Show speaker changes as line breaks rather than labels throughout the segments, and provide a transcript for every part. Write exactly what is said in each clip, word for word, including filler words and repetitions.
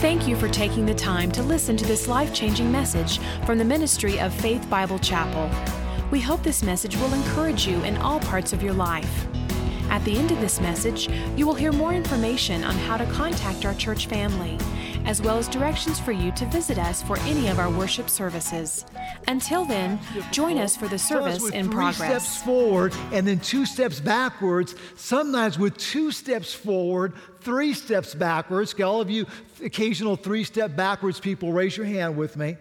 Thank you for taking the time to listen to this life-changing message from the ministry of Faith Bible Chapel. We hope this message will encourage you in all parts of your life. At the end of this message, you will hear more information on how to contact our church family, as well as directions for you to visit us for any of our worship services. Until then, join us for the service in progress.
Three steps forward and then two steps backwards, sometimes with two steps forward, three steps backwards. Okay, all of you occasional three-step backwards people, raise your hand with me.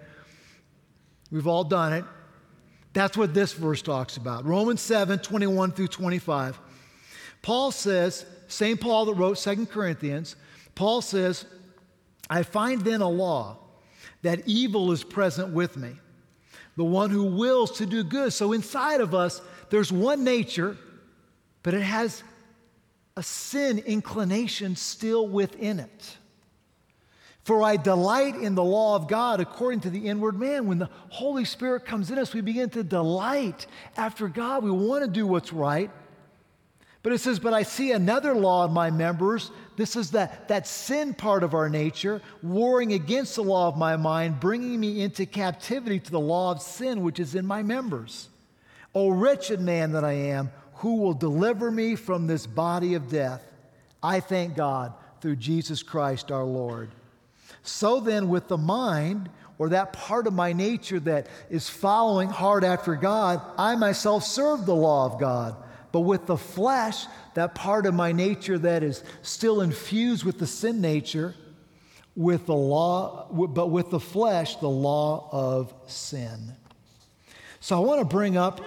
We've all done it. That's what this verse talks about. Romans seven, twenty-one through twenty-five. Paul says, Saint Paul that wrote Second Corinthians, Paul says, I find then a law that evil is present with me, the one who wills to do good. So inside of us, there's one nature, but it has a sin inclination still within it. For I delight in the law of God according to the inward man. When the Holy Spirit comes in us, we begin to delight after God. We want to do what's right. But it says, but I see another law in my members. This is that, that sin part of our nature, warring against the law of my mind, bringing me into captivity to the law of sin, which is in my members. O wretched man that I am, who will deliver me from this body of death? I thank God through Jesus Christ our Lord. So then with the mind, or that part of my nature that is following hard after God, I myself serve the law of God. But with the flesh, that part of my nature that is still infused with the sin nature, with the law, but with the flesh, the law of sin. So I want to bring up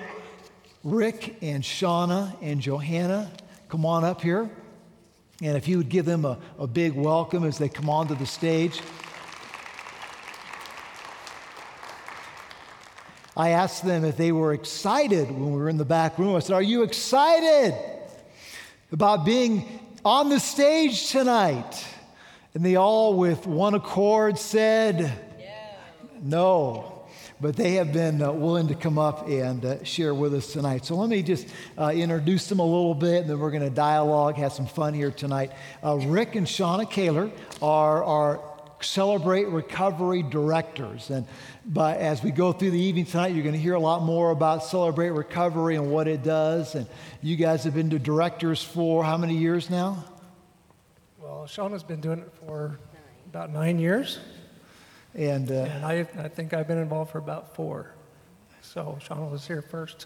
Rick and Shauna and Johanna. Come on up here. And if you would give them a, a big welcome as they come onto the stage. I asked them if they were excited when we were in the back room. I said, are you excited about being on the stage tonight? And they all with one accord said, yeah. No. But they have been uh, willing to come up and uh, share with us tonight. So let me just uh, introduce them a little bit, and then we're going to dialogue, have some fun here tonight. Uh, Rick and Shauna Kaler are our Celebrate Recovery directors. And but as we go through the evening tonight, you're going to hear a lot more about Celebrate Recovery and what it does. And you guys have been the directors for how many years now?
Well, Shauna's been doing it for about nine years.
And, uh,
and I, I think I've been involved for about four. So Shauna was here first.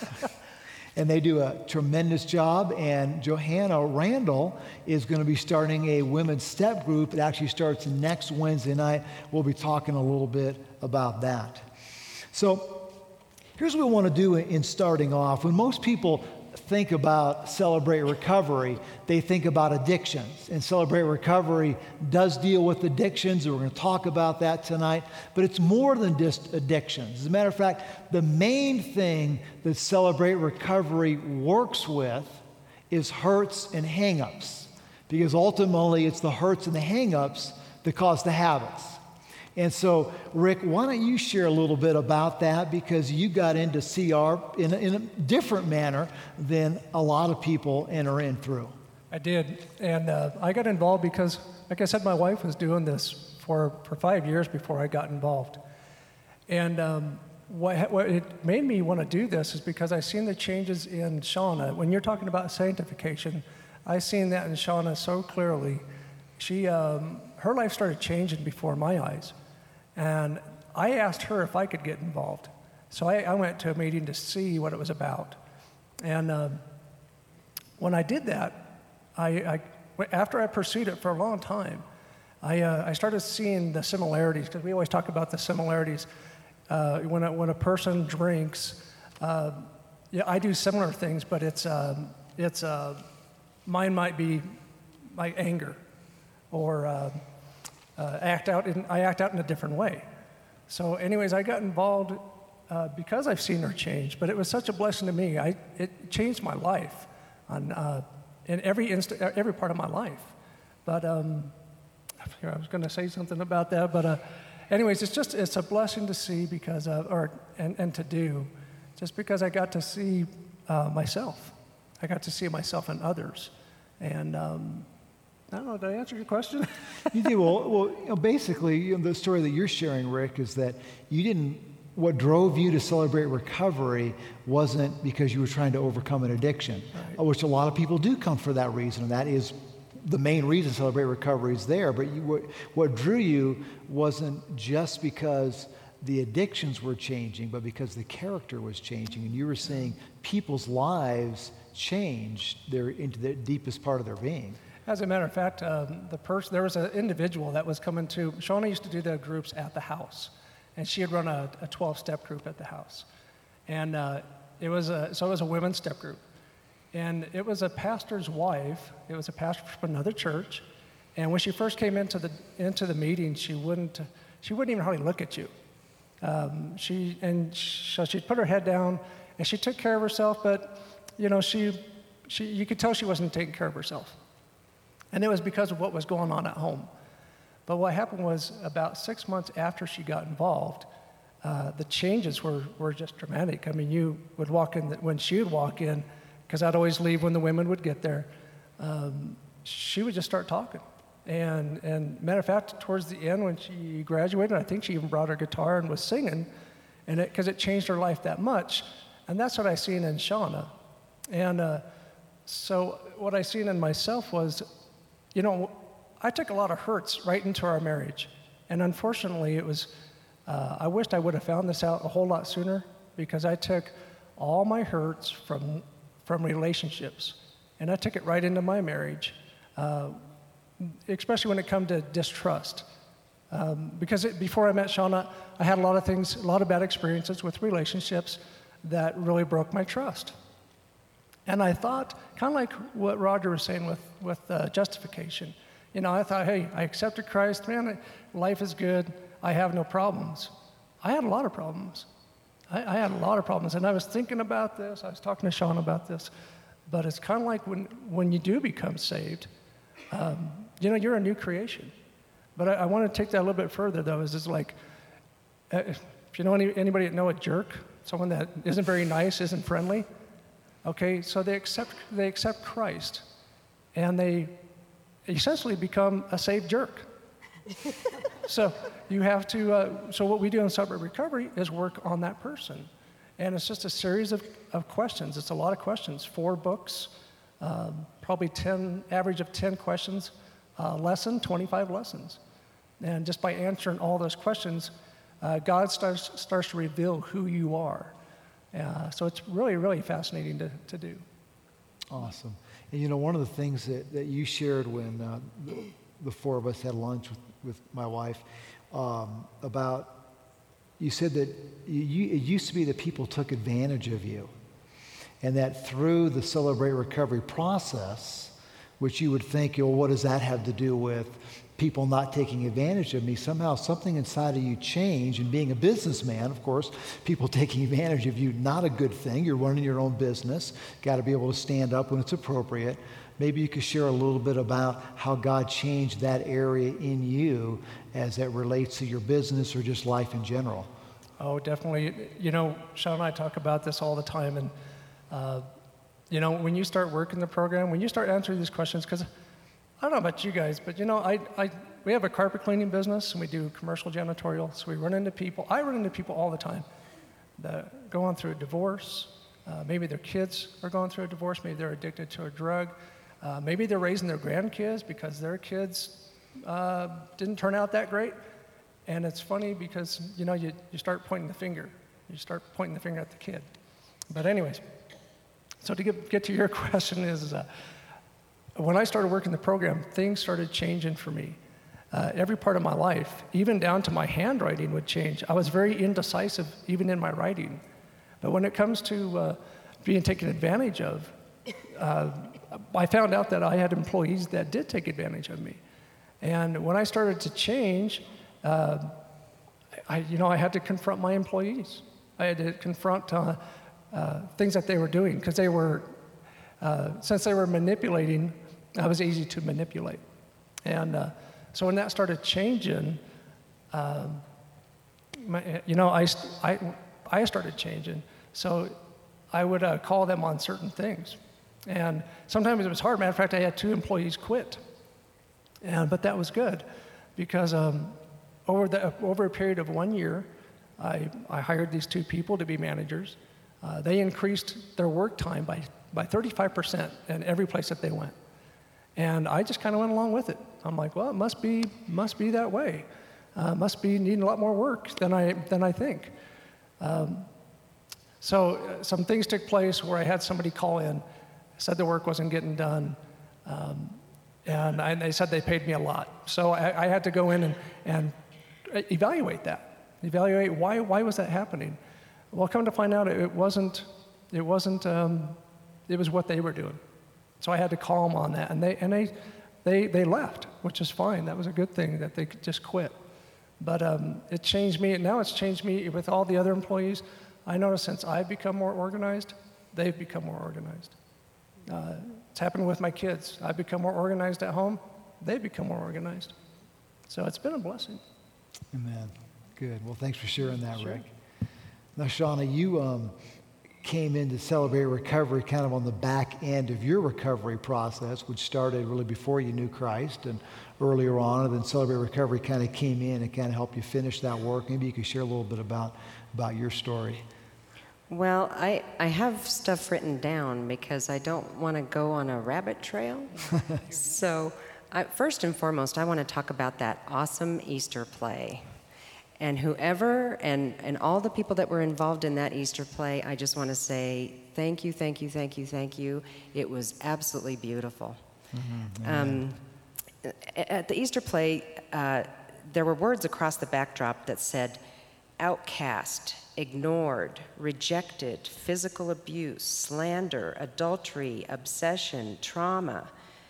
And they do a tremendous job. And Johanna Randall is going to be starting a women's step group. It actually starts next Wednesday night. We'll be talking a little bit about that. So here's what we want to do in starting off. When most people think about Celebrate Recovery, they think about addictions. And Celebrate Recovery does deal with addictions, and we're going to talk about that tonight. But it's more than just addictions. As a matter of fact, the main thing that Celebrate Recovery works with is hurts and hang-ups. Because ultimately, it's the hurts and the hang-ups that cause the habits. And so, Rick, why don't you share a little bit about that, because you got into C R in a, in a different manner than a lot of people enter in through.
I did, and uh, I got involved because, like I said, my wife was doing this for, for five years before I got involved. And um, what, what it made me want to do this is because I seen the changes in Shauna. When you're talking about sanctification, I seen that in Shauna so clearly. She, um, her life started changing before my eyes. And I asked her if I could get involved. So I, I went to a meeting to see what it was about. And um, when I did that, I, I, after I pursued it for a long time, I, uh, I started seeing the similarities, because we always talk about the similarities. Uh, when, a, when a person drinks, uh, yeah, I do similar things, but it's, um, it's uh, mine might be my anger, or uh, Uh, act out in, I act out in a different way. So anyways, I got involved uh, because I've seen her change, but it was such a blessing to me. I, it changed my life on, uh, in every inst- every part of my life. But um, I was going to say something about that, but uh, anyways, it's just, it's a blessing to see because, of, or and, and to do, just because I got to see uh, myself. I got to see myself in others. And um, I don't know, did I answer your question?
You did. Well, well you know, basically, you know, the story that you're sharing, Rick, is that you didn't, what drove you to Celebrate Recovery wasn't because you were trying to overcome an addiction, right. Which a lot of people do come for that reason, and that is the main reason Celebrate Recovery is there. But you, what, what drew you wasn't just because the addictions were changing, but because the character was changing, and you were seeing people's lives change their, into the deepest part of their being.
As a matter of fact, um, the person there was an individual that was coming to. Shauna used to do the groups at the house, and she had run a twelve-step group at the house, and uh, it was a so it was a women's step group, and it was a pastor's wife. It was a pastor from another church, and when she first came into the into the meeting, she wouldn't she wouldn't even hardly look at you. Um, she and so she'd put her head down, and she took care of herself, but you know she she you could tell she wasn't taking care of herself. And it was because of what was going on at home. But what happened was about six months after she got involved, uh, the changes were, were just dramatic. I mean, you would walk in, the, when she would walk in, because I'd always leave when the women would get there, um, she would just start talking. And, and matter of fact, towards the end when she graduated, I think she even brought her guitar and was singing, and because it, it changed her life that much. And that's what I seen in Shauna. And uh, so what I seen in myself was, you know, I took a lot of hurts right into our marriage. And unfortunately, it was, uh, I wished I would have found this out a whole lot sooner, because I took all my hurts from, from relationships, and I took it right into my marriage, uh, especially when it come to distrust. Um, because it, before I met Shauna, I had a lot of things, a lot of bad experiences with relationships that really broke my trust. And I thought, kind of like what Roger was saying with, with uh, justification. You know, I thought, hey, I accepted Christ, man, life is good, I have no problems. I had a lot of problems. I, I had a lot of problems, and I was thinking about this, I was talking to Sean about this, but it's kind of like when, when you do become saved, um, you know, you're a new creation. But I, I want to take that a little bit further, though, is it's like, uh, if you know any, anybody that know a jerk, someone that isn't very nice, isn't friendly, okay, so they accept they accept Christ, and they essentially become a saved jerk. So you have to. Uh, so what we do in Celebrate Recovery is work on that person, and it's just a series of, of questions. It's a lot of questions. Four books, um, probably ten average of ten questions, uh, lesson, twenty-five lessons, and just by answering all those questions, uh, God starts starts to reveal who you are. Uh, so it's really, really fascinating to, to do.
Awesome. And you know, one of the things that, that you shared when uh, the, the four of us had lunch with, with my wife um, about, you said that you, it used to be that people took advantage of you, and that through the Celebrate Recovery process, which you would think, well, what does that have to do with people not taking advantage of me? Somehow something inside of you changed, and being a businessman, of course, people taking advantage of you, not a good thing. You're running your own business, got to be able to stand up when it's appropriate. Maybe you could share a little bit about how God changed that area in you as it relates to your business or just life in general.
Oh, definitely. You know, Sean and I talk about this all the time, and uh, you know, when you start working the program, when you start answering these questions, because I don't know about you guys, but you know, I, I, we have a carpet cleaning business, and we do commercial janitorial, so we run into people, I run into people all the time that go on through a divorce, uh, maybe their kids are going through a divorce, maybe they're addicted to a drug, uh, maybe they're raising their grandkids because their kids uh, didn't turn out that great, and it's funny because, you know, you, you start pointing the finger, you start pointing the finger at the kid. But anyways, so to get, get to your question is, uh, when I started working the program, things started changing for me. Uh, every part of my life, even down to my handwriting, would change. I was very indecisive, even in my writing. But when it comes to uh, being taken advantage of, uh, I found out that I had employees that did take advantage of me. And when I started to change, uh, I, you know, I had to confront my employees. I had to confront uh, uh, things that they were doing, because they were, uh, since they were manipulating, I was easy to manipulate. And uh, so when that started changing, um, my, you know, I, I, I started changing. So I would uh, call them on certain things. And sometimes it was hard. Matter of fact, I had two employees quit. And, but that was good because um, over, the, over a period of one year, I, I hired these two people to be managers. Uh, they increased their work time by, by thirty-five percent in every place that they went. And I just kind of went along with it. I'm like, well, it must be, must be that way. Uh, must be needing a lot more work than I, than I think. Um, so uh, some things took place where I had somebody call in, said the work wasn't getting done, um, and, I, and they said they paid me a lot. So I, I had to go in and, and evaluate that, evaluate why, why was that happening. Well, come to find out, it wasn't, it wasn't, um, it was what they were doing. So I had to call them on that, and they, and they, they, they left, which is fine. That was a good thing that they could just quit. But um, it changed me, and now it's changed me with all the other employees. I notice since I've become more organized, they've become more organized. Uh, it's happened with my kids. I've become more organized at home, they've become more organized. So it's been a blessing.
Amen. Good. Well, thanks for sharing that,
Sure.
Rick. Now, Shauna, you um, came in to Celebrate Recovery kind of on the back end of your recovery process, which started really before you knew Christ and earlier on, and then Celebrate Recovery kind of came in and kind of helped you finish that work. Maybe you could share a little bit about, about your story.
Well, I, I have stuff written down because I don't want to go on a rabbit trail. So I, first and foremost, I want to talk about that awesome Easter play. And whoever and, and all the people that were involved in that Easter play, I just want to say thank you, thank you, thank you, thank you. It was absolutely beautiful. Mm-hmm. Um, at the Easter play, uh, there were words across the backdrop that said, outcast, ignored, rejected, physical abuse, slander, adultery, obsession, trauma.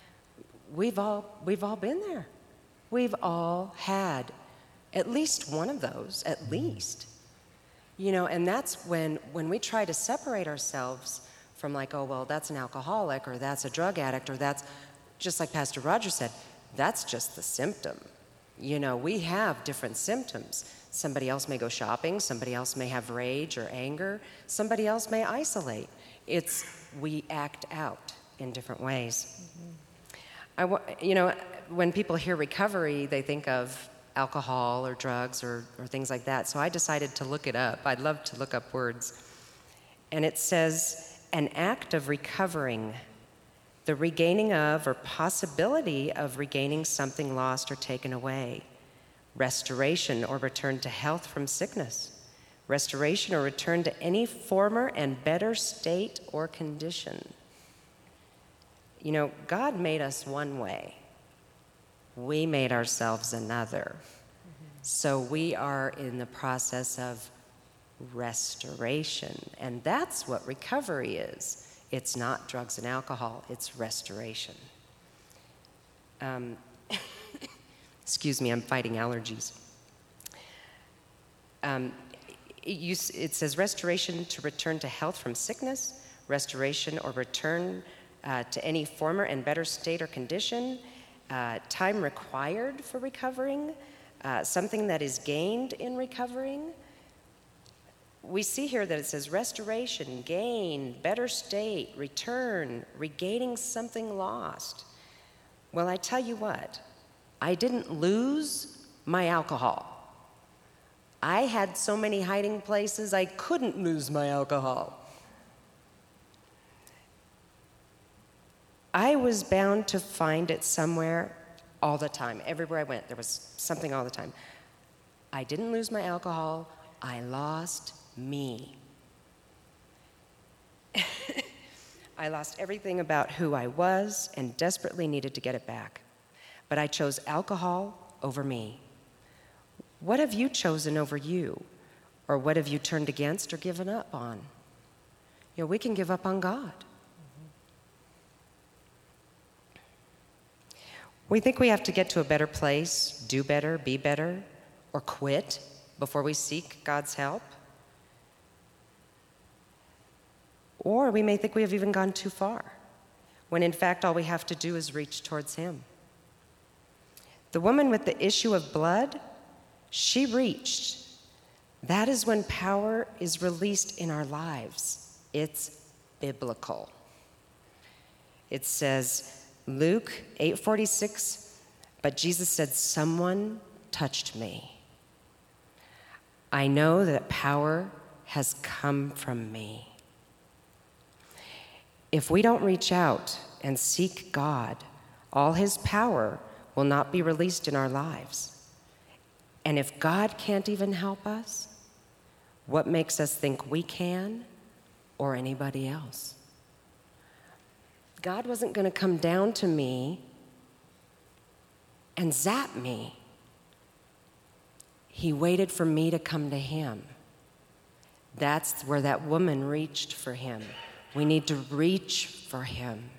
We've all, we've all been there. We've all had at least one of those, at least. You know, and that's when, when we try to separate ourselves from like, oh, well, that's an alcoholic, or that's a drug addict, or that's, just like Pastor Roger said, that's just the symptom. You know, we have different symptoms. Somebody else may go shopping, somebody else may have rage or anger, somebody else may isolate. It's, we act out in different ways. Mm-hmm. I, you know, when people hear recovery, they think of alcohol or drugs or, or things like that. So I decided to look it up. I'd love to look up words. And it says, an act of recovering, the regaining of or possibility of regaining something lost or taken away. Restoration or return to health from sickness. Restoration or return to any former and better state or condition. You know, God made us one way. We made ourselves another. Mm-hmm. So we are in the process of restoration. And that's what recovery is. It's not drugs and alcohol, it's restoration. Um, excuse me, I'm fighting allergies. Um, it, you, it says restoration to return to health from sickness, restoration or return uh, to any former and better state or condition, uh, time required for recovering, uh, something that is gained in recovering. We see here that it says restoration, gain, better state, return, regaining something lost. Well, I tell you what, I didn't lose my alcohol. I had so many hiding places, I couldn't lose my alcohol. I was bound to find it somewhere all the time. Everywhere I went, there was something all the time. I didn't lose my alcohol, I lost me. I lost everything about who I was and desperately needed to get it back. But I chose alcohol over me. What have you chosen over you? Or what have you turned against or given up on? You know, we can give up on God. We think we have to get to a better place, do better, be better, or quit before we seek God's help. Or we may think we have even gone too far, when in fact all we have to do is reach towards Him. The woman with the issue of blood, she reached. That is when power is released in our lives. It's biblical. It says, Luke eight forty-six, But Jesus said, someone touched me. I know that power has come from me. If we don't reach out and seek God, all his power will not be released in our lives. And if God can't even help us, what makes us think we can or anybody else? God wasn't going to come down to me and zap me. He waited for me to come to him. That's where that woman reached for him. We need to reach for him.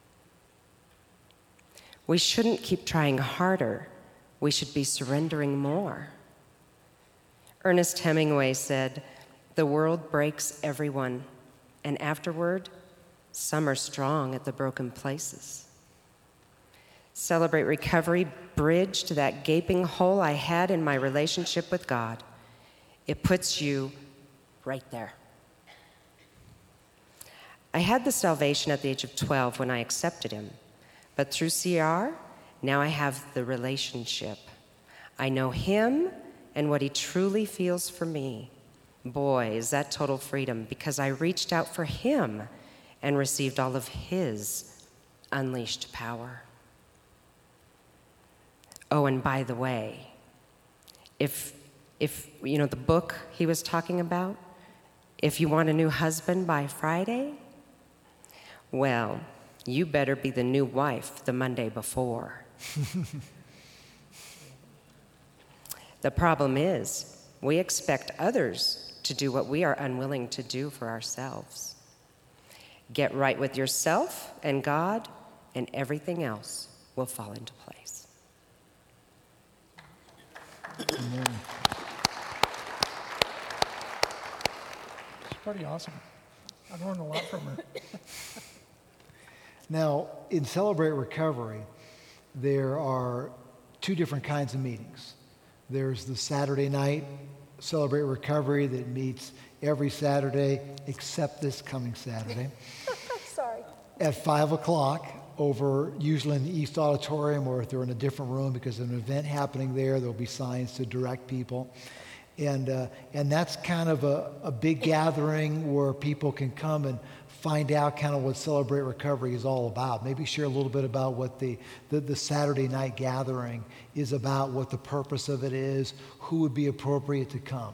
We shouldn't keep trying harder. We should be surrendering more. Ernest Hemingway said, "The world breaks everyone, and afterward, some are strong at the broken places." Celebrate Recovery bridged that gaping hole I had in my relationship with God. It puts you right there. I had the salvation at the age of twelve when I accepted him, but through C R, now I have the relationship. I know him and what he truly feels for me. Boy, is that total freedom, because I reached out for him and received all of his unleashed power. Oh, and by the way, if, if you know the book he was talking about, if you want a new husband by Friday, well, you better be the new wife the Monday before. The problem is, we expect others to do what we are unwilling to do for ourselves. Get right with yourself and God, and everything else will fall into place.
Amen. It's pretty awesome. I've learned a lot from her.
Now, in Celebrate Recovery, there are two different kinds of meetings. There's the Saturday night Celebrate Recovery that meets every Saturday except this coming Saturday.
Sorry.
At five o'clock over, usually in the East Auditorium, or if they're in a different room because of an event happening there, there'll be signs to direct people. And uh, and that's kind of a, a big gathering where people can come and find out kind of what Celebrate Recovery is all about. Maybe share a little bit about what the, the, the Saturday night gathering is about, what the purpose of it is, who would be appropriate to come.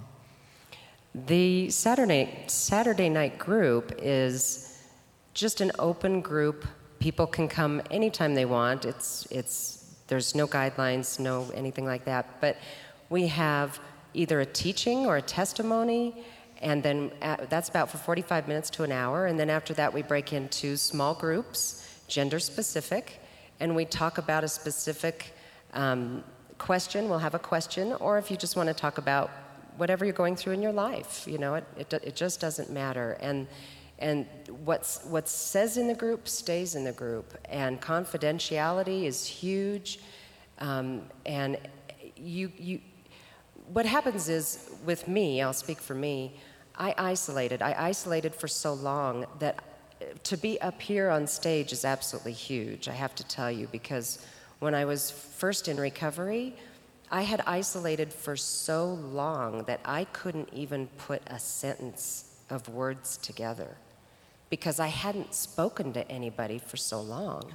The Saturday, Saturday night group is just an open group. People can come anytime they want. It's, it's, there's no guidelines, no anything like that. But we have either a teaching or a testimony, and then at, that's about for forty-five minutes to an hour. And then after that, we break into small groups, gender specific, and we talk about a specific um, question. We'll have a question, or if you just want to talk about whatever you're going through in your life, you know, it, it, it just doesn't matter. And and what's what says in the group stays in the group, and confidentiality is huge. Um, and you you, what happens is with me, I'll speak for me. I isolated. I isolated for so long that to be up here on stage is absolutely huge, I have to tell you, because when I was first in recovery, I had isolated for so long that I couldn't even put a sentence of words together because I hadn't spoken to anybody for so long.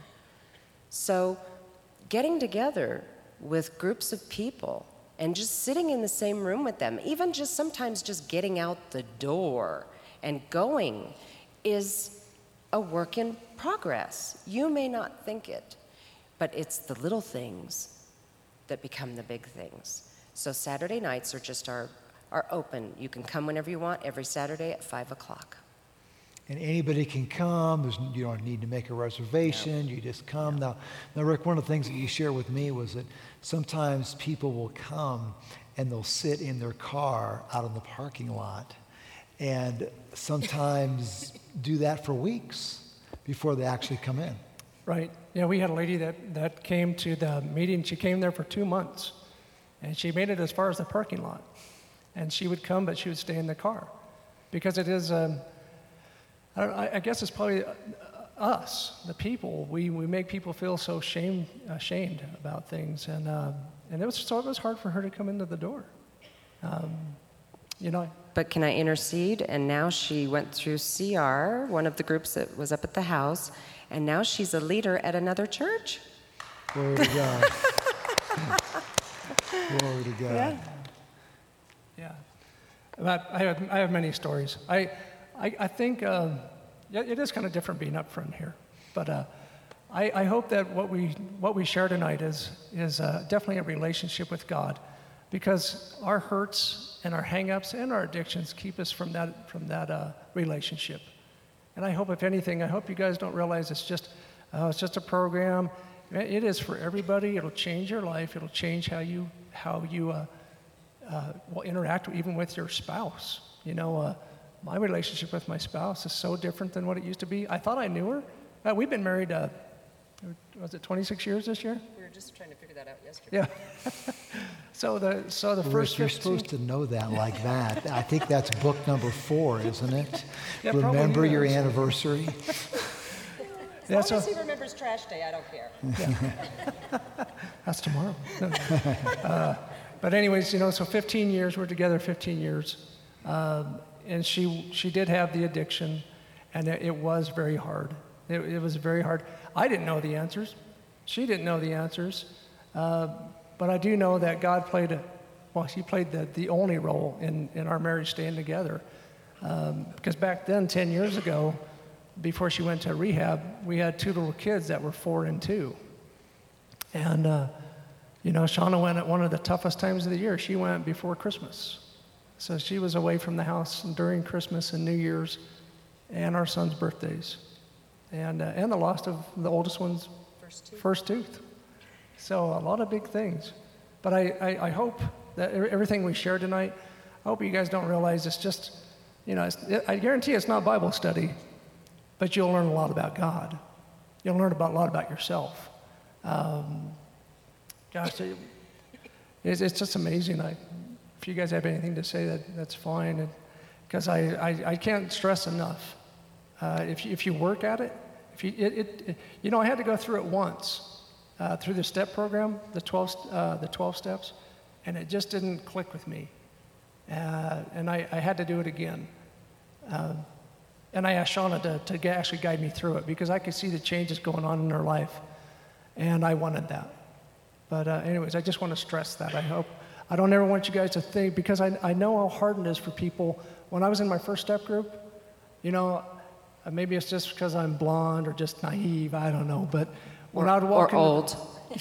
So getting together with groups of people and just sitting in the same room with them, even just sometimes just getting out the door and going, is a work in progress. You may not think it, but it's the little things that become the big things. So Saturday nights are just our, are open. You can come whenever you want, every Saturday at five o'clock.
And anybody can come. There's, you don't need to make a reservation. No. You just come. No. Now, now, Rick, one of the things that you shared with me was that sometimes people will come and they'll sit in their car out in the parking lot and sometimes do that for weeks before they actually come in.
Right. Yeah, we had a lady that, that came to the meeting. She came there for two months, and she made it as far as the parking lot. And she would come, but she would stay in the car because it is... Um, I, I guess it's probably a, us, the people, we, we make people feel so shame, ashamed about things. And, uh, and it was, so it was hard for her to come into the door. Um, you know.
But can I intercede? And now she went through C R, one of the groups that was up at the house, and now she's a leader at another church.
Glory to God. Glory to God.
Yeah. Yeah. But I have, I have many stories. I, I, I think uh, yeah, it is kind of different being up front here. But uh, I, I hope that what we, what we share tonight is, is uh, definitely a relationship with God, because our hurts and our hang-ups and our addictions keep us from that, from that uh, relationship. And I hope, if anything, I hope you guys don't realize it's just, uh, it's just a program. It is for everybody. It'll change your life. It'll change how you, how you uh, uh, will interact even with your spouse. You know, uh, my relationship with my spouse is so different than what it used to be. I thought I knew her. Uh, we've been married, uh, was it twenty-six years this year?
We were just trying to figure that out yesterday.
Yeah. so the so the
Rick,
first
you're
fifteen
supposed to know that like that. I think that's book number four, isn't it?
Yeah,
Remember
probably
your
is.
anniversary.
As
Yeah,
long
so-
as he remembers trash day, I don't care.
That's tomorrow. No. uh, but anyways, you know, so fifteen years, we're together fifteen years. Um, and she she did have the addiction, and it, it was very hard. It, it was very hard. I didn't know the answers. She didn't know the answers. Uh, but I do know that God played a, well, he played the, the only role in, in our marriage staying together. Um, because back then, ten years ago, before she went to rehab, we had two little kids that were four and two. And, uh, you know, Shauna went at one of the toughest times of the year. She went before Christmas. So she was away from the house during Christmas and New Year's and our son's birthdays. And, uh, and the loss of the oldest one's
First tooth.
first tooth. So a lot of big things. But I, I, I hope that everything we shared tonight, I hope you guys don't realize it's just, you know, it's, I guarantee it's not Bible study, but you'll learn a lot about God. You'll learn about, a lot about yourself. Um, gosh, it, it's, it's just amazing. I, if you guys have anything to say, that that's fine. Because I, I, I can't stress enough. Uh, if, you, if you work at it, if you, it, it, it, you know, I had to go through it once, uh, through the STEP program, the twelve, uh, the twelve steps, and it just didn't click with me. Uh, and I, I had to do it again. Um, and I asked Shauna to, to get, actually guide me through it, because I could see the changes going on in her life, and I wanted that. But uh, anyways, I just want to stress that. I hope, I don't ever want you guys to think, because I, I know how hard it is for people. When I was in my first STEP group, you know, maybe it's just because I'm blonde or just naive, I don't know, but when
Or,
I'd walk
or
into,
old.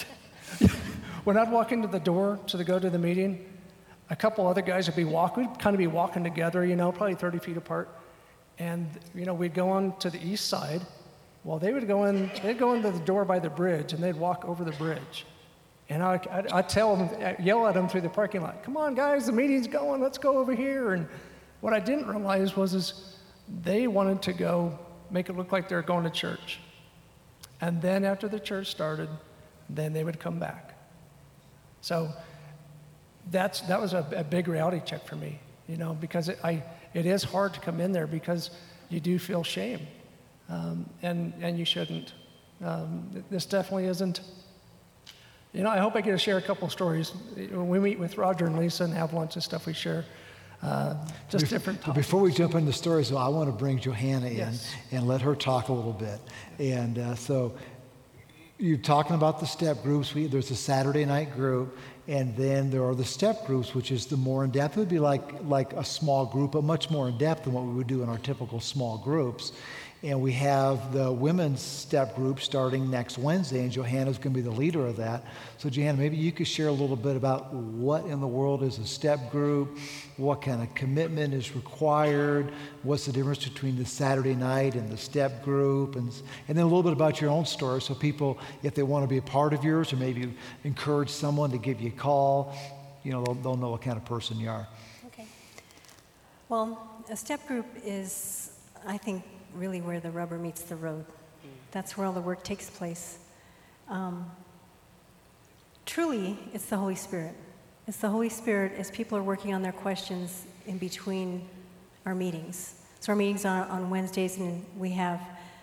when I'd walk into the door to the, go to the meeting, a couple other guys would be walking, we'd kind of be walking together, you know, probably thirty feet apart. And, you know, we'd go on to the east side. Well, they would go in, they'd go into the door by the bridge, and they'd walk over the bridge. And I, I'd, I'd tell them, I'd yell at them through the parking lot, come on, guys, the meeting's going, let's go over here. And what I didn't realize was is they wanted to go make it look like they're going to church. And then after the church started, then they would come back. So that's, that was a, a big reality check for me, you know, because it, I, it is hard to come in there because you do feel shame, um, and, and you shouldn't. Um, this definitely isn't, you know, I hope I get to share a couple of stories. When we meet with Roger and Lisa and have lunch and stuff, we share uh, just
Bef-
different
but
topics.
Before we jump into stories, though, I want to bring Johanna in
Yes.
and let her talk a little bit. And uh, so you're talking about the STEP groups. We, there's a Saturday night group, and then there are the STEP groups, which is the more in-depth. It would be like, like a small group, but much more in-depth than what we would do in our typical small groups. And we have the women's STEP group starting next Wednesday, and Johanna's going to be the leader of that. So, Johanna, maybe you could share a little bit about what in the world is a STEP group, what kind of commitment is required, what's the difference between the Saturday night and the STEP group, and, and then a little bit about your own story, so people, if they want to be a part of yours or maybe encourage someone to give you a call, you know, they'll, they'll know what kind of person you are.
Okay. Well, a STEP group is, I think, really where the rubber meets the road. That's where all the work takes place. Um, truly, it's the Holy Spirit. It's the Holy Spirit as people are working on their questions in between our meetings. So our meetings are on Wednesdays, and we have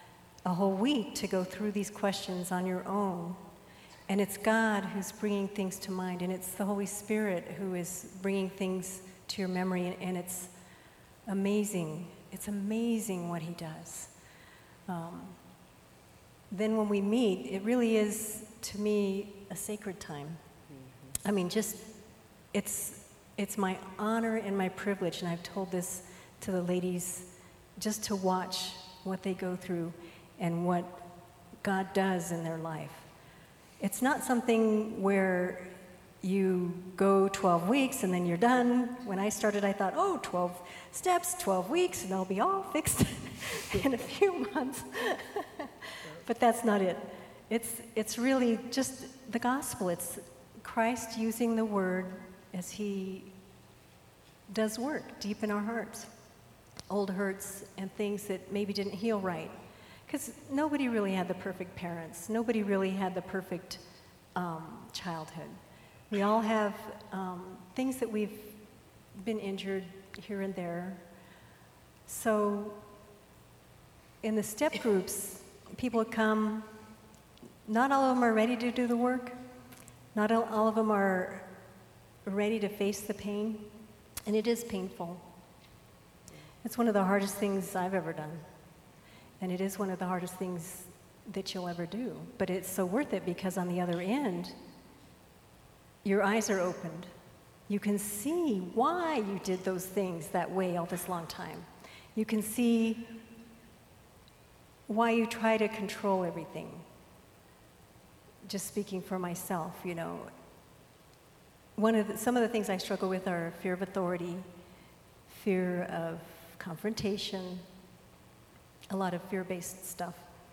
a whole week to go through these questions on your own. And it's God who's bringing things to mind, and it's the Holy Spirit who is bringing things to your memory, and, and it's amazing. It's amazing what he does. Um, then when we meet, it really is, to me, a sacred time. Mm-hmm. I mean, just, it's, it's my honor and my privilege, and I've told this to the ladies, just to watch what they go through and what God does in their life. It's not something where you go twelve weeks and then you're done. When I started, I thought, oh, twelve steps, twelve weeks, and I'll be all fixed in a few months. But that's not it. It's, it's really just the gospel. It's Christ using the word as he does work deep in our hearts. Old hurts and things that maybe didn't heal right. Because nobody really had the perfect parents. Nobody really had the perfect um, childhood. We all have um, things that we've been injured here and there. So in the step groups, people come, not all of them are ready to do the work. Not all, all of them are ready to face the pain. And it is painful. It's one of the hardest things I've ever done. And it is one of the hardest things that you'll ever do. But it's so worth it because on the other end, your eyes are opened. You can see why you did those things that way all this long time. You can see why you try to control everything. Just speaking for myself, you know, one of the, some of the things I struggle with are fear of authority, fear of confrontation, a lot of fear-based stuff.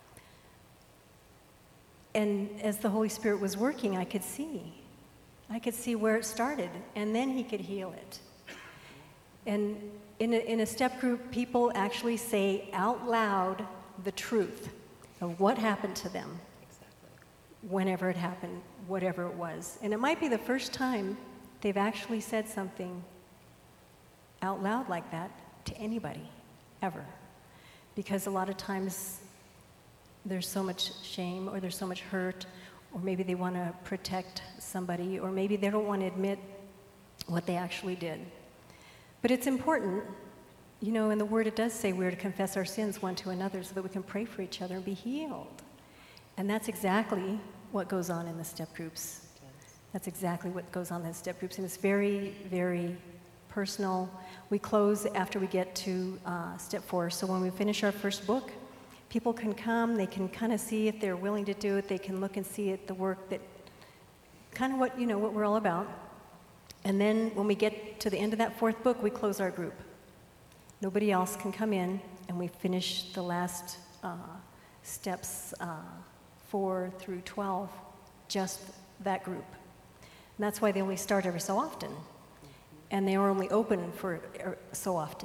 And as the Holy Spirit was working, I could see. I could see where it started, and then he could heal it. And in a, in a step group, people actually say out loud the truth of what happened to them, whenever it happened, whatever it was. And it might be the first time they've actually said something out loud like that to anybody, ever. Because a lot of times there's so much shame, or there's so much hurt, or maybe they want to protect somebody, or maybe they don't want to admit what they actually did. But it's important, you know, in the Word it does say we're to confess our sins one to another so that we can pray for each other and be healed. And that's exactly what goes on in the step groups. That's exactly what goes on in the step groups, and it's very, very personal. We close after we get to uh, step four, so when we finish our first book, people can come, they can kind of see if they're willing to do it, they can look and see at the work that, kind of what, you know, what we're all about. And then when we get to the end of that fourth book, we close our group. Nobody else can come in, and we finish the last uh, steps, uh, four through twelve, just that group. And that's why they only start every so often. And they are only open for so often.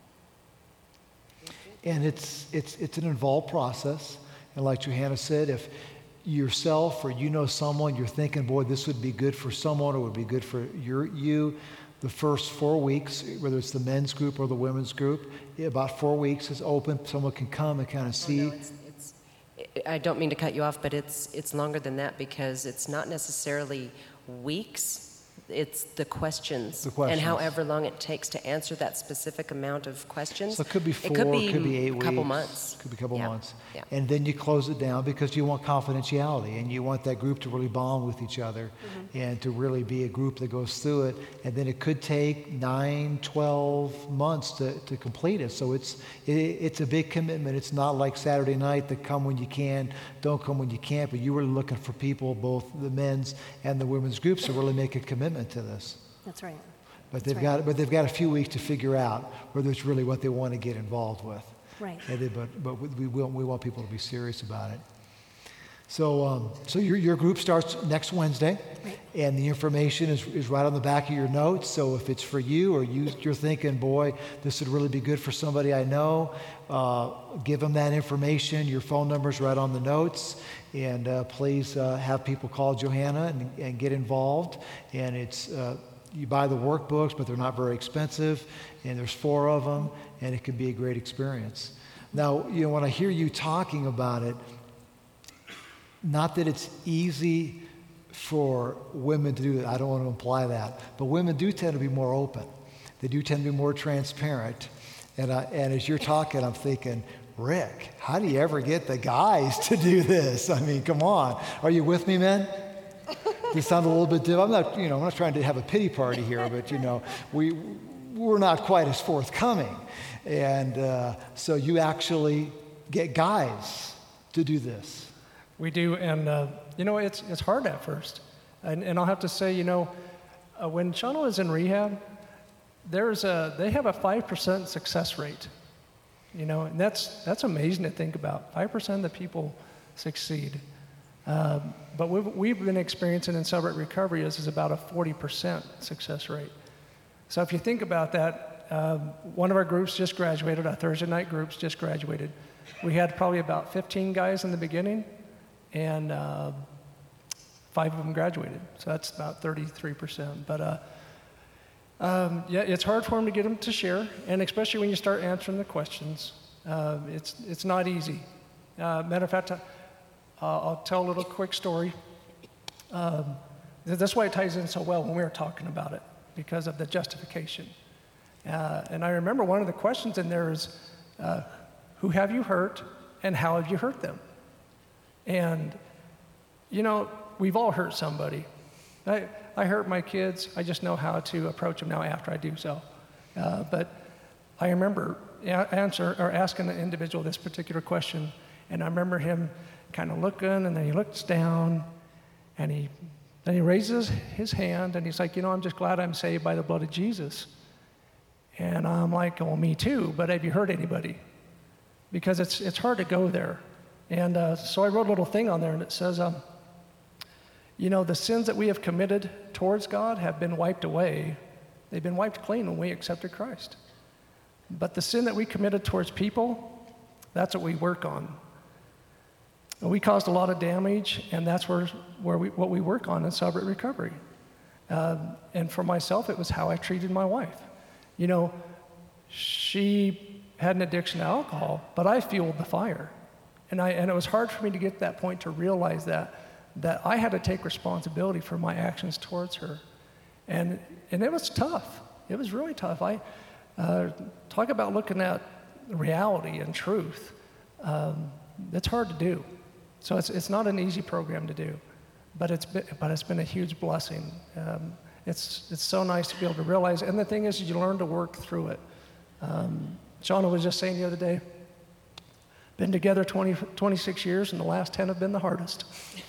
And it's, it's, it's an involved process. And like Johanna said, if yourself or you know someone, you're thinking, boy, this would be good for someone or would be good for your, you, the first four weeks, whether it's the men's group or the women's group, about four weeks is open. Someone can come and kind of see.
Oh, no, it's, it's, I don't mean to cut you off, but it's, it's longer than that because it's not necessarily weeks. It's the questions,
the questions,
and however long it takes to answer that specific amount of questions.
So it could be four,
it could be,
could be eight
a couple
weeks,
months.
Could be a couple
yeah.
months.
Yeah.
And then you close it down because you want confidentiality and you want that group to really bond with each other mm-hmm. and to really be a group that goes through it. And then it could take nine, twelve months to, to complete it. So it's it, it's a big commitment. It's not like Saturday night that come when you can, don't come when you can't, but you're really looking for people, both the men's and the women's groups, to really make a commitment to this.
That's right.
But
That's
they've
right.
got but they've got a few weeks to figure out whether it's really what they want to get involved with.
Right.
And they, but but we will, we want people to be serious about it. So um, so your your group starts next Wednesday,
right.
and the information is is right on the back of your notes. So if it's for you or you you're thinking, boy, this would really be good for somebody I know, uh, give them that information. Your phone number's right on the notes. And uh, please uh, have people call Johanna and, and get involved. And it's uh, you buy the workbooks, but they're not very expensive. And there's four of them, and it can be a great experience. Now, you know, when I hear you talking about it, not that it's easy for women to do that. I don't want to imply that. But women do tend to be more open. They do tend to be more transparent. And, I, and as you're talking, I'm thinking, Rick, how do you ever get the guys to do this? I mean, come on. Are you with me, men? This sounds a little bit different. I'm not, you know, I'm not trying to have a pity party here, but, you know, we, we're not quite as forthcoming. And uh, so you actually get guys to do this.
We do, and uh, you know, it's it's hard at first. And, and I'll have to say, you know, uh, when Shauna was in rehab, there's a, they have a five percent success rate. You know, and that's that's amazing to think about. five percent of the people succeed. Um, but we've, we've been experiencing in Celebrate Recovery is, is about a forty percent success rate. So if you think about that, um, one of our groups just graduated, our Thursday night groups just graduated. We had probably about fifteen guys in the beginning, and uh, five of them graduated. So that's about thirty-three percent. But uh, um, yeah, it's hard for them to get them to share, and especially when you start answering the questions, uh, it's it's not easy. Uh, matter of fact, uh, I'll tell a little quick story. Um, that's why it ties in so well when we were talking about it, because of the justification. Uh, and I remember one of the questions in there is, uh, who have you hurt, and how have you hurt them? And, you know, we've all hurt somebody. I, I hurt my kids. I just know how to approach them now after I do so. Uh, but I remember answer or asking the individual this particular question, and I remember him kind of looking, and then he looks down, and he then he raises his hand, and he's like, you know, I'm just glad I'm saved by the blood of Jesus. And I'm like, well, me too, but have you hurt anybody? Because it's it's hard to go there. And uh, so I wrote a little thing on there, and it says, um, you know, the sins that we have committed towards God have been wiped away. They've been wiped clean when we accepted Christ. But the sin that we committed towards people, that's what we work on. And we caused a lot of damage, and that's where, where we, what we work on in Celebrate Recovery. Um, and for myself, it was how I treated my wife. You know, she had an addiction to alcohol, but I fueled the fire. And, I, and it was hard for me to get to that point to realize that, that I had to take responsibility for my actions towards her. And, and it was tough. It was really tough. I uh, talk about looking at reality and truth. Um, it's hard to do. So it's, it's not an easy program to do, but it's been, but it's been a huge blessing. Um, it's, it's so nice to be able to realize. And the thing is, you learn to work through it. Um, Shauna was just saying the other day, been together twenty, twenty-six years, and the last ten have been the hardest.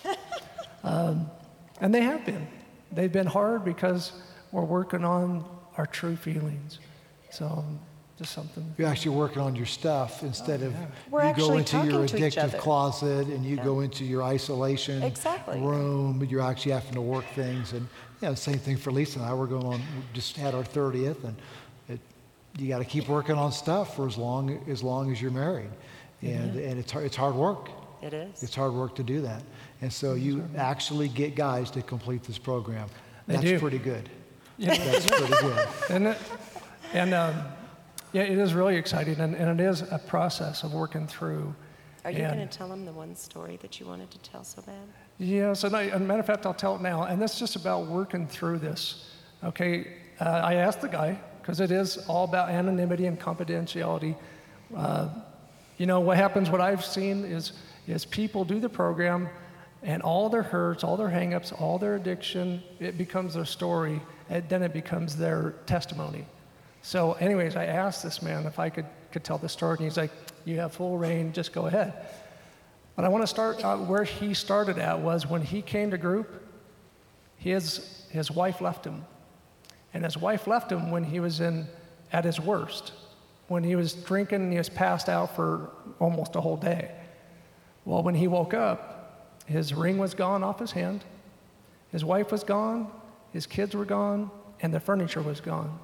um, and they have been. They've been hard because we're working on our true feelings. So um, just something.
You're actually working on your stuff instead
oh,
of
yeah.
We're
you go
actually
into your
talking to each
addictive
other.
closet and you
Yeah.
go into your isolation
Exactly.
room, but you're actually having to work things. And yeah, the same thing for Lisa and I. We're going on, we just had our thirtieth, and it, you got to keep working on stuff for as long as long as you're married. And, mm-hmm. and it's, hard, it's hard work.
It is.
It's hard work to do that. And so you actually get guys to complete this program.
They
That's
do.
pretty good.
Yeah.
That's pretty good.
And, it, and um, yeah, it is really exciting, and, and it is a process of working through.
Are you
and,
going to tell them the one story that you wanted to tell so bad?
Yes, and as a matter of fact, I'll tell it now. And that's just about working through this. Okay, uh, I asked the guy, because it is all about anonymity and confidentiality. Uh, you know, what happens, what I've seen is, is people do the program, and all their hurts, all their hangups, all their addiction, it becomes their story, and then it becomes their testimony. So anyways, I asked this man if I could, could tell the story, and he's like, you have full reign, just go ahead. But I want to start out where he started at was when he came to group, his, his wife left him. And his wife left him when he was in at his worst, when he was drinking and he was passed out for almost a whole day. Well, when he woke up, his ring was gone off his hand, his wife was gone, his kids were gone, and the furniture was gone.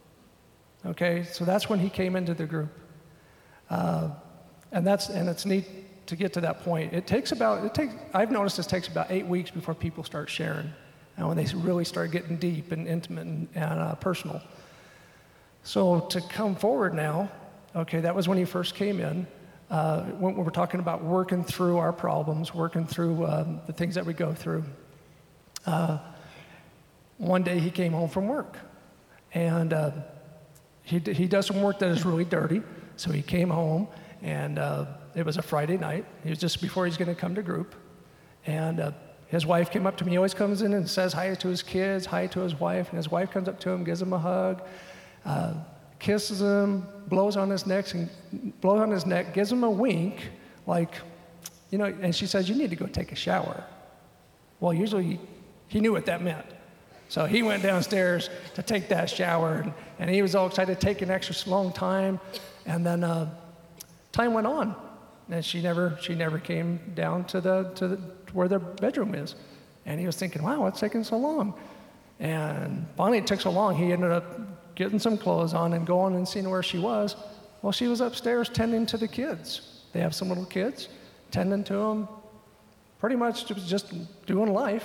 Okay, so that's when he came into the group. Uh, and that's and it's neat to get to that point. It takes about, it takes, I've noticed this takes about eight weeks before people start sharing, and when they really start getting deep and intimate and, and uh, personal. So to come forward now, okay, that was when he first came in. uh, when we're talking about working through our problems, working through um, the things that we go through. Uh, one day he came home from work, and uh, he, he does some work that is really dirty. So he came home, and uh, it was a Friday night. It was just before he's going to come to group. And uh, his wife came up to me. He always comes in and says hi to his kids, hi to his wife. And his wife comes up to him, gives him a hug, uh, kisses him, blows on his neck, and blows on his neck, gives him a wink, like, you know. And she says, "You need to go take a shower." Well, usually he, he knew what that meant. So he went downstairs to take that shower, and, and he was all excited to take an extra long time. And then uh, time went on, and she never she never came down to the to the to where their bedroom is. And he was thinking, "Wow, what's taking so long?" And finally, it took so long, he ended up getting some clothes on and going and seeing where she was. Well, she was upstairs tending to the kids. They have some little kids, tending to them, pretty much just doing life.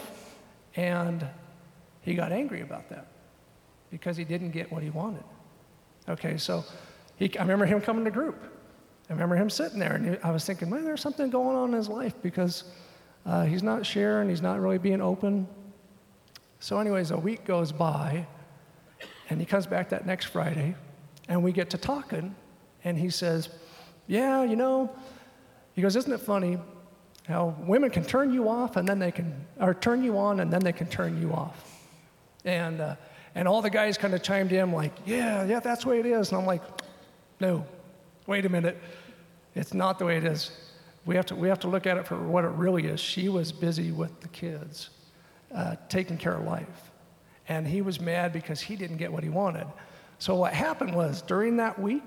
And he got angry about that because he didn't get what he wanted. Okay, so he, I remember him coming to group. I remember him sitting there, and he, I was thinking, man, there's something going on in his life because uh, he's not sharing, he's not really being open. So anyways, a week goes by, and he comes back that next Friday, and we get to talking, and he says, yeah, you know, he goes, isn't it funny how women can turn you off, and then they can, or turn you on, and then they can turn you off. And uh, and all the guys kind of chimed in like, yeah, yeah, that's the way it is. And I'm like, no, wait a minute. It's not the way it is. We have to we have to look at it for what it really is. She was busy with the kids, uh, taking care of life. And he was mad because he didn't get what he wanted. So what happened was during that week,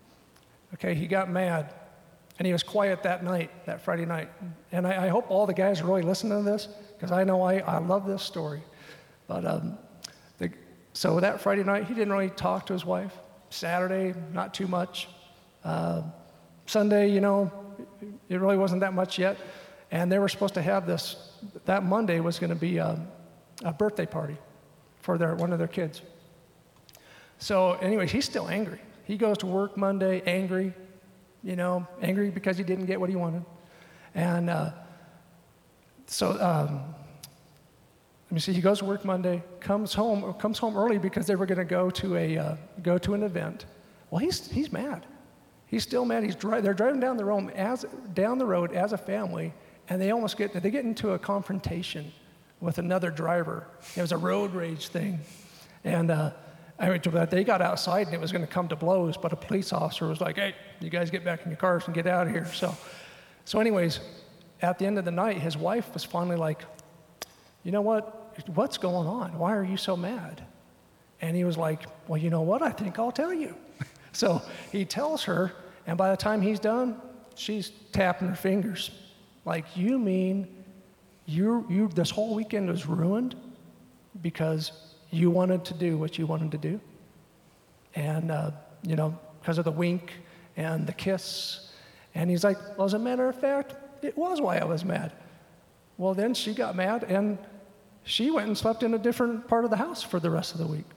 okay, he got mad. And he was quiet that night, that Friday night. And I, I hope all the guys are really listening to this, because I know I, I love this story. But um, the, so that Friday night, he didn't really talk to his wife. Saturday, not too much. Uh, Sunday, you know, it really wasn't that much yet. And they were supposed to have this, that Monday was going to be a, a birthday party for their one of their kids. So anyways, he's still angry. He goes to work Monday angry. You know, angry because he didn't get what he wanted. And uh, so, um, let me see, he goes to work Monday, comes home, comes home early because they were going to go to a, uh, go to an event. Well, he's, he's mad. He's still mad. He's dri- they're driving down the road as, down the road as a family, and they almost get, they get into a confrontation with another driver. It was a road rage thing. And, uh, I mean, they got outside and it was going to come to blows, but a police officer was like, hey, you guys get back in your cars and get out of here. So, so anyways, at the end of the night, his wife was finally like, you know what? What's going on? Why are you so mad? And he was like, well, you know what? I think I'll tell you. So he tells her, and by the time he's done, she's tapping her fingers. Like, you mean you you this whole weekend was ruined because you wanted to do what you wanted to do? And, uh, you know, because of the wink and the kiss. And he's like, well, as a matter of fact, it was why I was mad. Well, then she got mad, and she went and slept in a different part of the house for the rest of the week.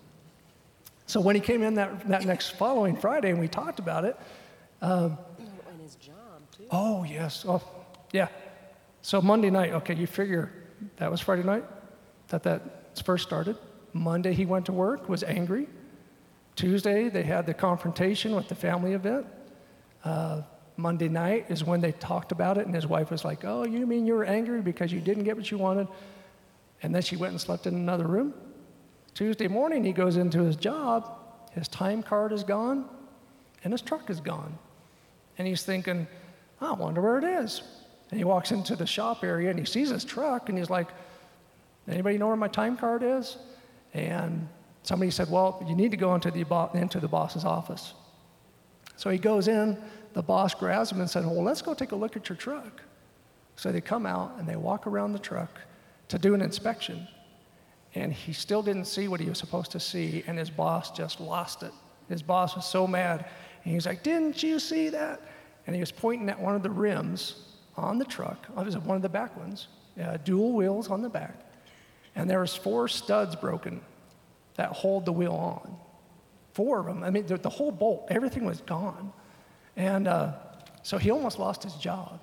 So when he came in that, that next following Friday and we talked about it. Um,
and his job, too.
Oh, yes. Oh, yeah. So Monday night, okay, you figure that was Friday night that that first started. Monday he went to work, was angry. Tuesday they had the confrontation with the family event. Uh, Monday night is when they talked about it, and his wife was like, oh, you mean you were angry because you didn't get what you wanted? And then she went and slept in another room. Tuesday morning he goes into his job, his time card is gone, and his truck is gone. And he's thinking, I wonder where it is. And he walks into the shop area and he sees his truck and he's like, anybody know where my time card is? And somebody said, well, you need to go into the, bo- into the boss's office. So he goes in, the boss grabs him and said, well, let's go take a look at your truck. So they come out and they walk around the truck to do an inspection. And he still didn't see what he was supposed to see, and his boss just lost it. His boss was so mad. And he's like, didn't you see that? And he was pointing at one of the rims on the truck. It was one of the back ones, uh, dual wheels on the back. And there was four studs broken that hold the wheel on. Four of them. I mean, the, the whole bolt, everything was gone. And uh, so he almost lost his job.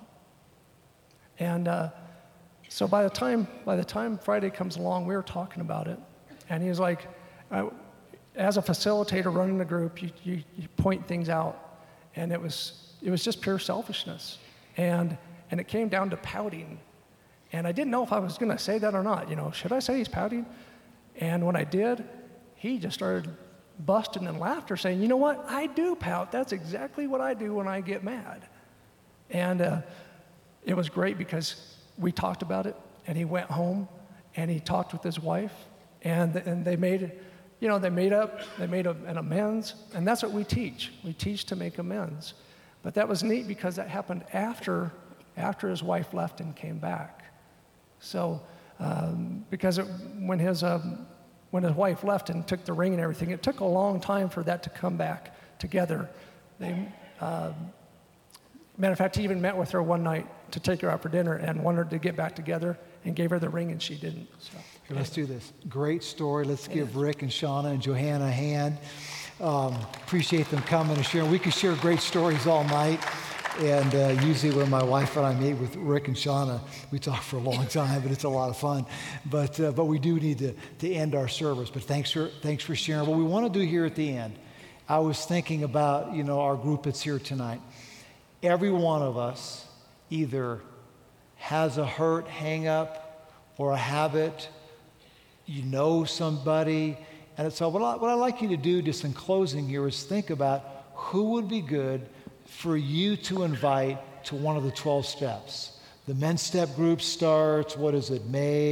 And uh, so by the time by the time Friday comes along, we were talking about it, and he was like, uh, as a facilitator running the group, you, you, you point things out, and it was it was just pure selfishness, and and it came down to pouting, and I didn't know if I was going to say that or not. You know, should I say he's pouting? And when I did, he just started busting in laughter, saying, "You know what? I do pout. That's exactly what I do when I get mad." And uh, it was great because we talked about it, and he went home, and he talked with his wife, and and they made, you know, they made up, they made a, an amends, and that's what we teach. We teach to make amends. But that was neat because that happened after after his wife left and came back. So um, because it, when his um, when his wife left and took the ring and everything, it took a long time for that to come back together. They, um, matter of fact, he even met with her one night to take her out for dinner and wanted to get back together and gave her the ring, and she didn't. So.
Here, let's do this. Great story. Let's give Rick and Shauna and Johanna a hand. Um, appreciate them coming and sharing. We could share great stories all night. And uh, usually when my wife and I meet with Rick and Shauna, we talk for a long time, but it's a lot of fun. But uh, but we do need to, to end our service. But thanks for thanks for sharing. What we want to do here at the end, I was thinking about, you know, our group that's here tonight. Every one of us either has a hurt, hang up, or a habit. You know somebody. And so what I, what I'd like you to do just in closing here is think about who would be good for you to invite to one of the twelve steps. The men's step group starts, what is it,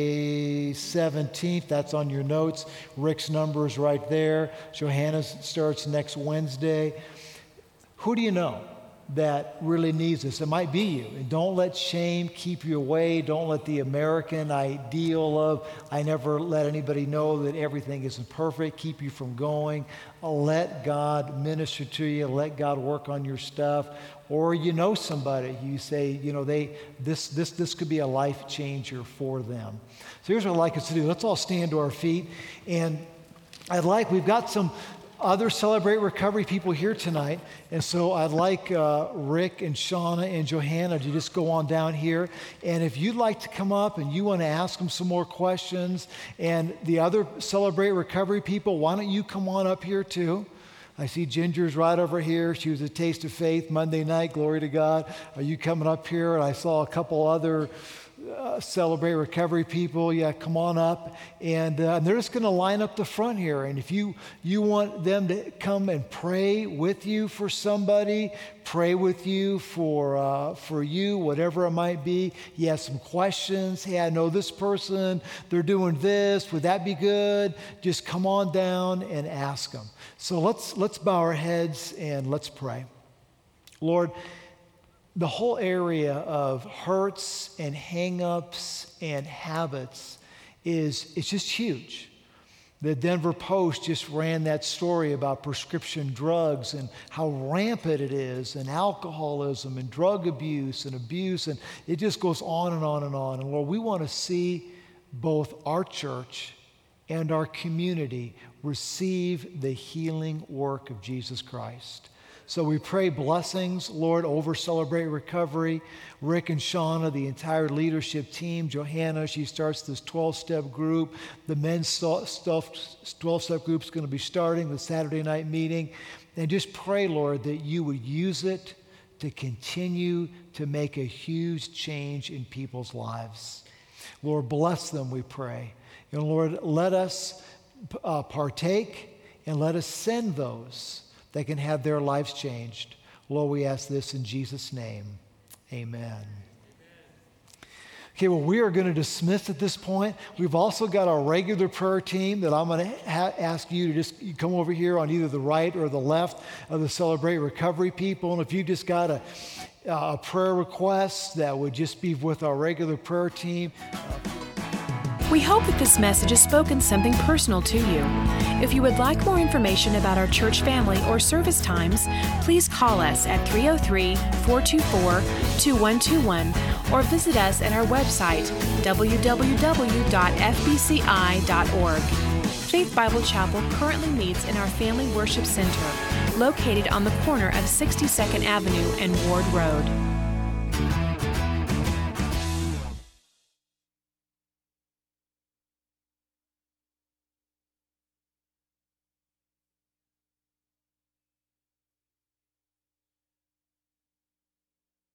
May seventeenth. That's on your notes. Rick's number is right there. Johanna's starts next Wednesday. Who do you know that really needs this? It might be you. And don't let shame keep you away. Don't let the American ideal of, I never let anybody know that everything isn't perfect, keep you from going. Let God minister to you. Let God work on your stuff. Or you know somebody, you say, you know, they this this this could be a life changer for them. So here's what I'd like us to do. Let's all stand to our feet. And I'd like, we've got some other Celebrate Recovery people here tonight. And so I'd like uh, Rick and Shauna and Johanna to just go on down here. And if you'd like to come up and you want to ask them some more questions, and the other Celebrate Recovery people, why don't you come on up here too? I see Ginger's right over here. She was at Taste of Faith Monday night. Glory to God. Are you coming up here? And I saw a couple other Uh, Celebrate Recovery people. Yeah, come on up. And uh, they're just going to line up the front here. And if you, you want them to come and pray with you for somebody, pray with you for, uh, for you, whatever it might be. You have some questions. Hey, I know this person. They're doing this. Would that be good? Just come on down and ask them. So let's, let's bow our heads and let's pray. Lord, the whole area of hurts and hang-ups and habits is it's just huge. The Denver Post just ran that story about prescription drugs and how rampant it is, and alcoholism and drug abuse and abuse, and it just goes on and on and on. And Lord, we want to see both our church and our community receive the healing work of Jesus Christ. So we pray blessings, Lord, over Celebrate Recovery. Rick and Shauna, the entire leadership team. Johanna, she starts this twelve-step group. The men's twelve-step group is going to be starting the Saturday night meeting. And just pray, Lord, that you would use it to continue to make a huge change in people's lives. Lord, bless them, we pray. And Lord, let us uh, partake and let us send those that can have their lives changed. Lord, we ask this in Jesus' name. Amen. Okay, well, we are going to dismiss at this point. We've also got our regular prayer team that I'm going to ha- ask you to just come over here on either the right or the left of the Celebrate Recovery people. And if you just got a, a prayer request that would just be with our regular prayer team. Uh,
We hope that this message has spoken something personal to you. If you would like more information about our church family or service times, please call us at three oh three, four two four, two one two one or visit us at our website, w w w dot f b c i dot org. Faith Bible Chapel currently meets in our Family Worship Center, located on the corner of sixty-second Avenue and Ward Road.